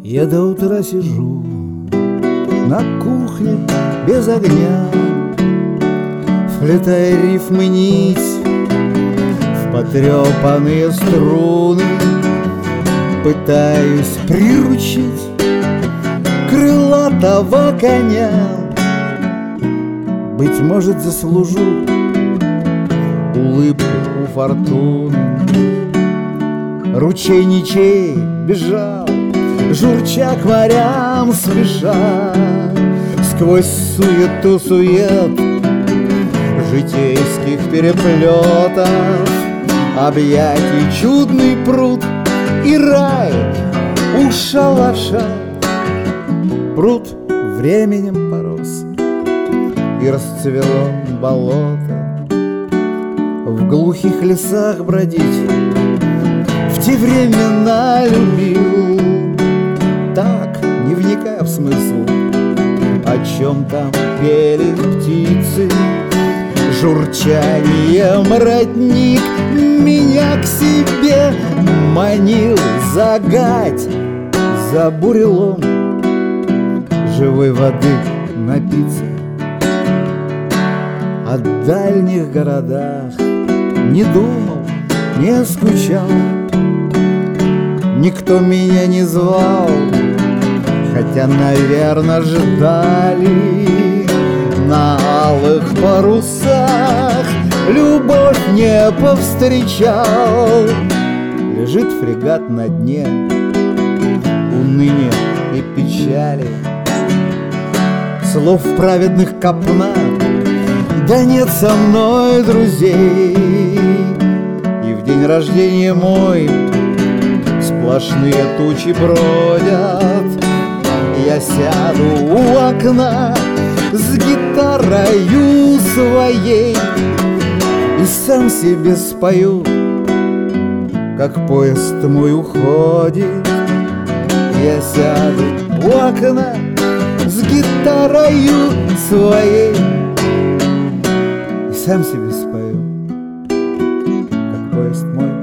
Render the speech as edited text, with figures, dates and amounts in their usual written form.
Я до утра сижу на кухне без огня, вплетая рифмы нить в потрепанные струны, пытаюсь приручить крылатого коня. Быть может, заслужу улыбку у фортуны. Ручей ничей бежал, журча к морям спеша, сквозь суету сует житейских переплетов, объятий чудный пруд и рай у шалаша. Пруд временем порос и расцвело болото. В глухих лесах бродить в те времена любил, так, не вникая в смысл, о чем там пели птицы. Журчанием родник меня к себе манил загать за бурелом живой воды напиться. О дальних городах не думал, не скучал, никто меня не звал, хотя, наверно, ждали. На алых парусах любовь не повстречал. Лежит фрегат на дне уныния и печали, слов праведных копна, да нет со мной друзей. И в день рождения мой сплошные тучи бродят. Я сяду у окна с гитарою своей и сам себе спою, как поезд мой уходит. Я сяду у окна с гитарою своей и сам себе спою, как поезд мой